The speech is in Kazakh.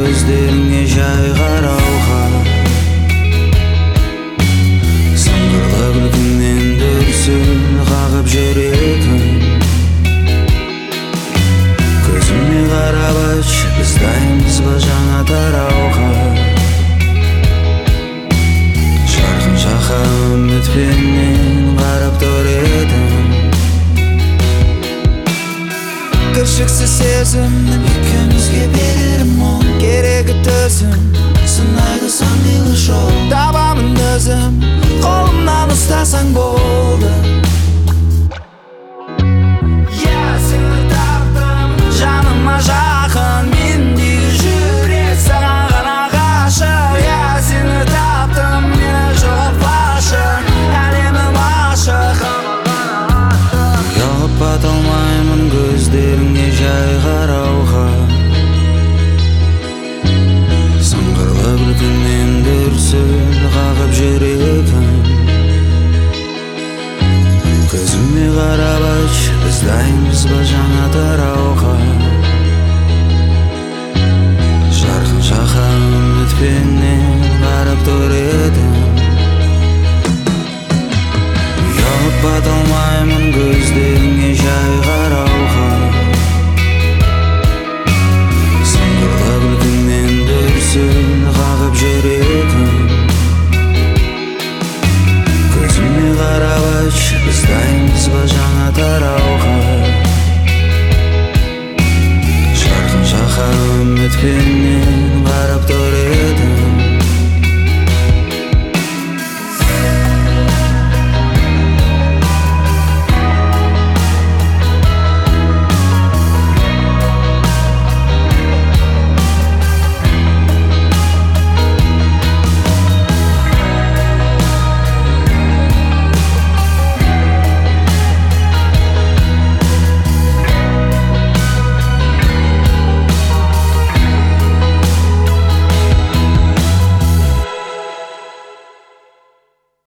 көздеріңе жай қарауға, сыңғырлы күлкіңнен дүрсіл қағып жүрегім. Көзіме қарап айтшы, біз дайынбыз ба жаңа тарауға? Жарқын жаққа үмітпенен қарап тұр едім. Кіршіксіз сезімнің екеумізге берерім мұң, керегі төзім, сынайды сан қилы жол. Табамын өзім, қолымнан ұстасаң болды.